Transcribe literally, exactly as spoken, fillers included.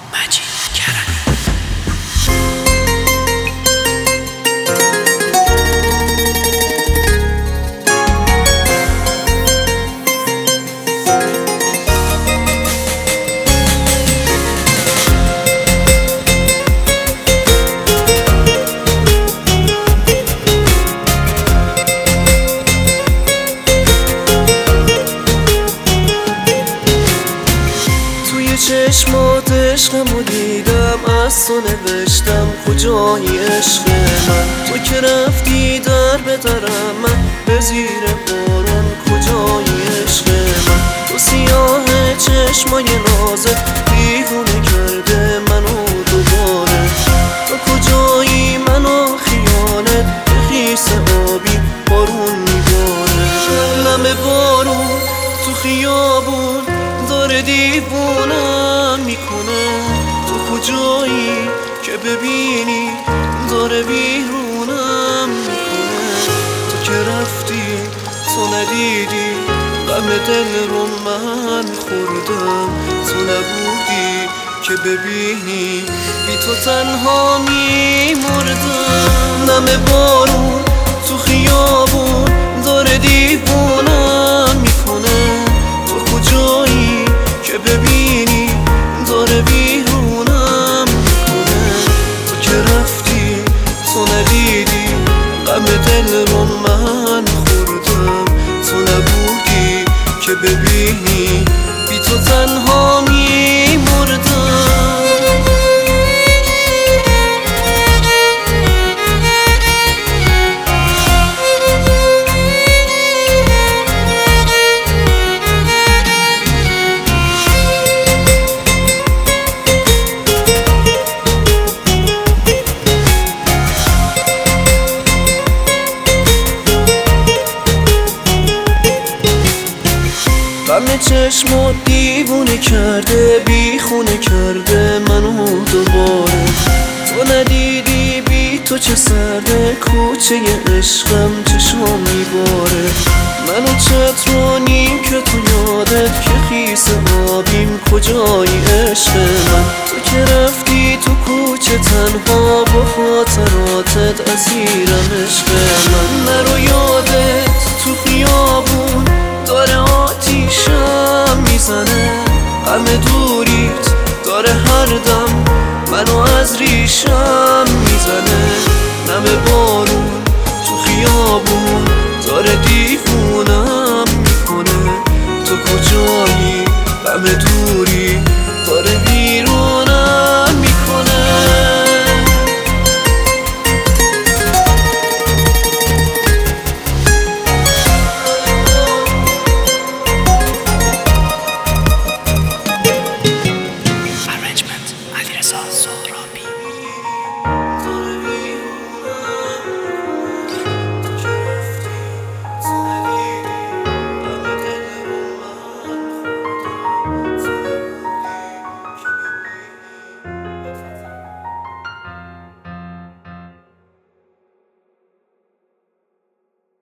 مجید کرمی. چشمات عشقمو دیدم، از تو نوشتم کجایی عشق من. تو که رفتی در به درم، من به زیر بارون کجایی عشق من. تو سیاه چشمای نازت دیوونه کرده منو دوباره. تو کجایی منو خیانت به خیس آبی بارون میباره. نم بارون تو خیابون داره دیوونم میکنه. تو کجایی که ببینی داره بیرونم میکنه. تو که رفتی تو ندیدی غم دل رو من خوردم. تو نبودی که ببینی بی تو تنها میمردم. نم بارون تو خیابون داره دیوونم میکنه. تو کجایی که ببینی داره بیرونم میکنه. تو که رفتی تو ندیدی غم دل رو من خوردم. تو نبودی که ببینی بی تو تنها میمردم. غم چشمات دیوونه کرده، بیخونه کرده منو دوباره. تو ندیدی بی تو چه سرده، کوچه عشقم چشم میباره. منو چترونیم که تو یادت که خیس آبیم کجایی عشق من. تو که رفتی تو کوچه تنها با خاطراتت اسیرم عشق من. نرو یادت تو خیابون داره آتیشم میزنه. غم دوریت داره هر دم منو از ریشم میزنه. نم بارون تو خیابون داره دیوونم میکنه. تو کجایی غم دوریت